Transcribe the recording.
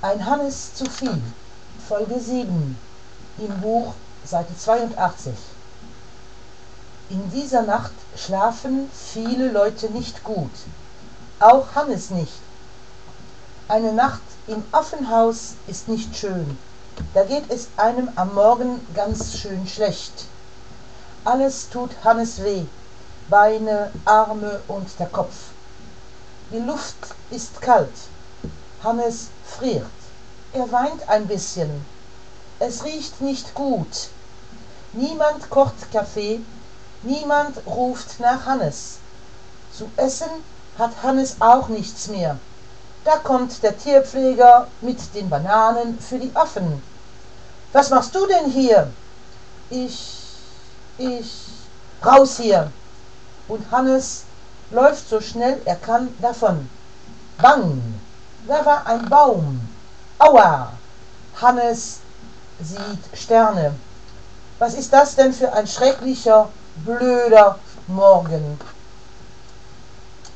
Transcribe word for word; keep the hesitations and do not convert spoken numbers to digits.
Ein Hannes zu viel, Folge sieben, im Buch, Seite zweiundachtzig. In dieser Nacht schlafen viele Leute nicht gut, auch Hannes nicht. Eine Nacht im Affenhaus ist nicht schön, da geht es einem am Morgen ganz schön schlecht. Alles tut Hannes weh, Beine, Arme und der Kopf. Die Luft ist kalt, Hannes friert, er weint ein bisschen, es riecht nicht gut. Niemand kocht Kaffee, niemand ruft nach Hannes. Zu essen hat Hannes auch nichts mehr. Da kommt der Tierpfleger mit den Bananen für die Affen. Was machst du denn hier? Ich, ich, raus hier! Und Hannes läuft so schnell er kann davon. Bang! Da war ein Baum. Aua! Hannes sieht Sterne. Was ist das denn für ein schrecklicher, blöder Morgen?